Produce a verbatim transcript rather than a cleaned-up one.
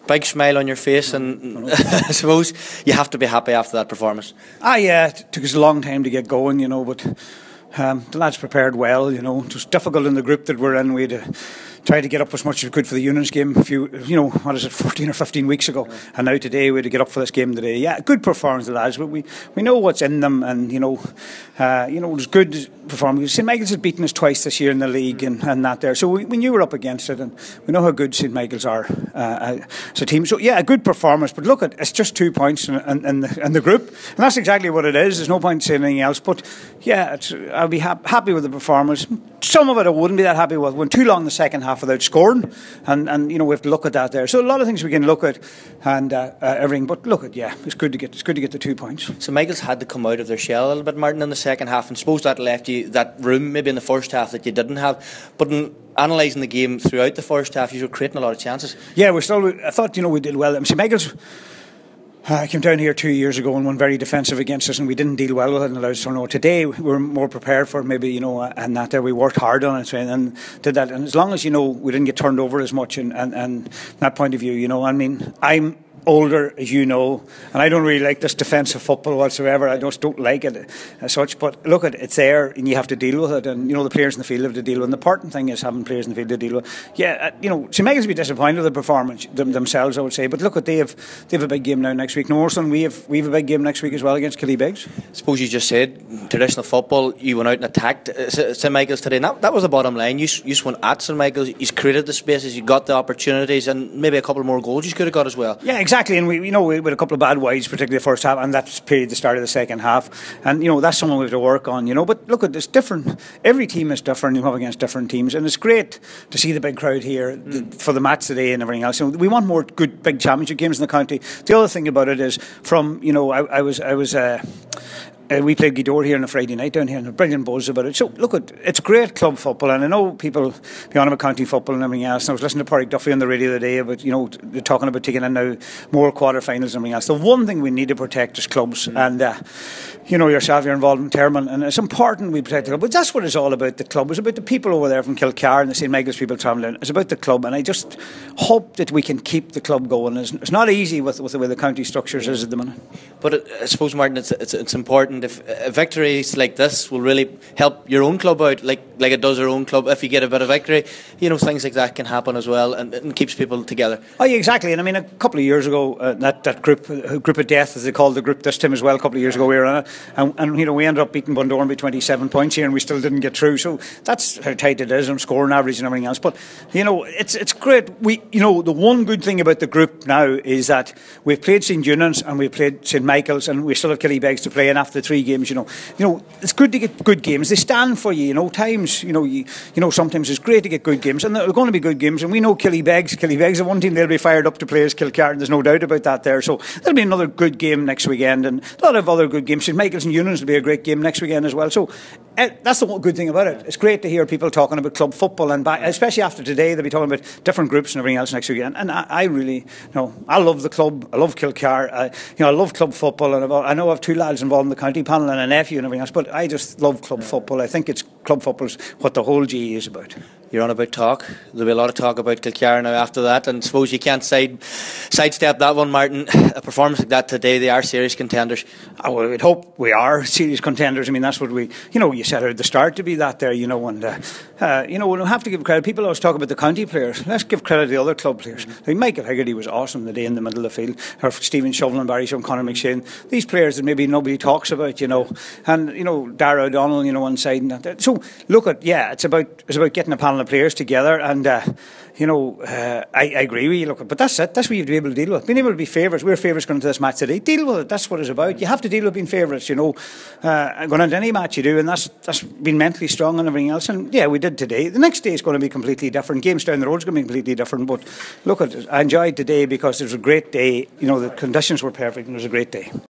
big smile on your face, and I suppose you have to be happy after that performance. Ah, yeah, it took us a long time to get going, you know, but um, the lads prepared well, you know. It was difficult in the group that we're in. We had to try to get up as much as we could for the Unions game a few, you know, what is it, fourteen or fifteen weeks ago, yeah. And now today we had to get up for this game today. Yeah, good performance, the lads, but we, we know what's in them, and you know, uh, you know, it was good performance. Saint Michael's had beaten us twice this year in the league, and, and that there, so we, we knew we were up against it, and we know how good Saint Michael's are uh, as a team. So yeah, a good performance, but look, at it's just two points in, in, in, the, in the group, and that's exactly what it is. There's no point saying anything else. But yeah, it's, I'll be ha- happy with the performance. Some of it I wouldn't be that happy with. Went too long the second half without scoring, and, and you know, we have to look at that there. So a lot of things we can look at, and uh, uh, everything. But look at yeah, it's good to get it's good to get the two points. So Michael's had to come out of their shell a little bit, Martin, in the second half, and suppose that left you that room maybe in the first half that you didn't have. But in analysing the game throughout the first half, you were creating a lot of chances. Yeah, we still. I thought you know we did well. I mean, Michael's. I uh, came down here two years ago and went very defensive against us, and we didn't deal well with it and allowed us to know. Today we were more prepared for it, maybe, you know, and that there we worked hard on it and did that. And as long as, you know, we didn't get turned over as much, and, and, and that point of view, you know, I mean, I'm older, as you know, and I don't really like this defensive football whatsoever. I just don't like it as such. But look, at it's there, and you have to deal with it. And you know, the players in the field have to deal with it. And the important thing is having players in the field to deal with. Yeah, uh, you know, Saint Michael's will be disappointed with the performance them, themselves, I would say. But look, at they have they have a big game now next week. No worse than we have. We have a big game next week as well against Killybegs. Suppose you just said traditional football. You went out and attacked Saint Michael's today. And that, that was the bottom line. You, you just went at Saint Michael's. You created the spaces. You got the opportunities, and maybe a couple more goals you could have got as well. Yeah, exactly. And we, you know, we with a couple of bad wides, particularly the first half, and that's period the start of the second half. And you know, that's something we have to work on. You know, but look, at it's different. Every team is different. You come up against different teams, and it's great to see the big crowd here mm. the, for the match today and everything else. You know, we want more good big championship games in the county. The other thing about it is, from you know, I, I was I was. Uh, Uh, we played Gweedore here on a Friday night down here, and a brilliant buzz about it. So look, at it's great club football, and I know people be on about county football and everything else. And I was listening to Pádraig Duffy on the radio the other day about, you know, they're talking about taking in now more quarter-finals and everything else. The one thing we need to protect is clubs, mm. and uh, you know, yourself, you're involved in Termon, and it's important we protect the club. But that's what it's all about. The club. It's about the people over there from Kilcar and the Saint Michael's people travelling. It's about the club, and I just hope that we can keep the club going. It's, it's not easy with, with the way the county structures is at the minute. But it, I suppose, Martin, it's it's, it's important if a victories like this will really help your own club out, like like it does our own club. If you get a bit of victory, you know, things like that can happen as well, and, and keeps people together. Oh yeah, exactly. And I mean, a couple of years ago, uh, that that group uh, group of death, as they called the group this time as well, a couple of years ago we were on it, and, and you know, we ended up beating Bundoran by twenty-seven points here, and we still didn't get through. So that's how tight it is on scoring average and everything else. But you know, it's it's great. We you know, the one good thing about the group now is that we've played Saint Eunan's and we've played Saint Michael's, and we still have Killybegs to play. And after three games, you know, you know, it's good to get good games. They stand for you. You know, times you know, you, you know, sometimes it's great to get good games, and they're going to be good games. And we know Killybegs. Killybegs are one team they'll be fired up to play as Kilcar. There's no doubt about that there. So there'll be another good game next weekend, and a lot of other good games. Saint Michael's and Eunan's will be a great game next weekend as well. So uh, that's the one good thing about it. It's great to hear people talking about club football, and back, especially after today, they'll be talking about different groups and everything else next weekend. And I, I really, you know, I love the club. I love Kilcar. I, you know, I love club football, and I know I have two lads involved in the county panel and a nephew and everything else. But I just love club football. I think it's club football's what the whole G E is about. You're on about talk. There'll be a lot of talk about Kilcar now after that, and suppose you can't side sidestep that one, Martin. A performance like that today, they are serious contenders. I would hope we are serious contenders. I mean, that's what we, you know, you set out at the start to be that there, you know, and uh, uh, you know, we'll have to give credit. People always talk about the county players. Let's give credit to the other club players. I mean, Michael Higgerty was awesome the day in the middle of the field. Or Stephen Shovelin, Barry Shum, Conor McShane. These players that maybe nobody talks about, you know, and you know, Dara O'Donnell, you know, one side and that. So look at yeah, it's about it's about getting a panel of players together. And uh, you know, uh, I, I agree with you. Look, but that's it. That's what you have to be able to deal with. Being able to be favourites. We're favourites going into this match today. Deal with it. That's what it's about. You have to deal with being favourites. You know, uh, going into any match you do, and that's that's being mentally strong and everything else. And yeah, we did today. The next day is going to be completely different. Games down the road is going to be completely different. But look, at it. I enjoyed today because it was a great day. You know, the conditions were perfect, and it was a great day.